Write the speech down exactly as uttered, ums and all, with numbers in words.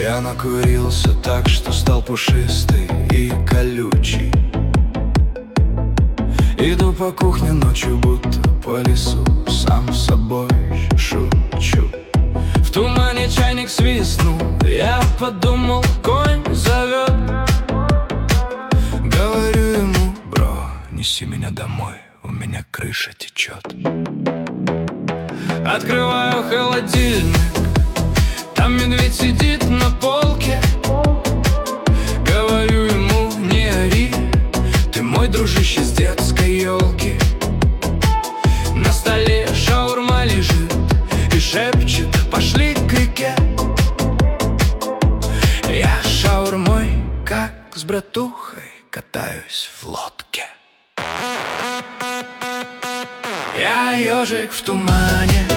Я накурился так, что стал пушистый и колючий. Иду по кухне ночью, будто по лесу, сам с собой шучу. В тумане чайник свистнул, я подумал, конь зовет. Говорю ему: бро, неси меня домой, у меня крыша течет. Открываю холодильник, там медведь сидит на полке. Говорю ему: не ори, ты мой дружище с детской елки. На столе шаурма лежит и шепчет: пошли к реке. Я шаурмой, как с братухой, катаюсь в лодке. Я ежик в тумане,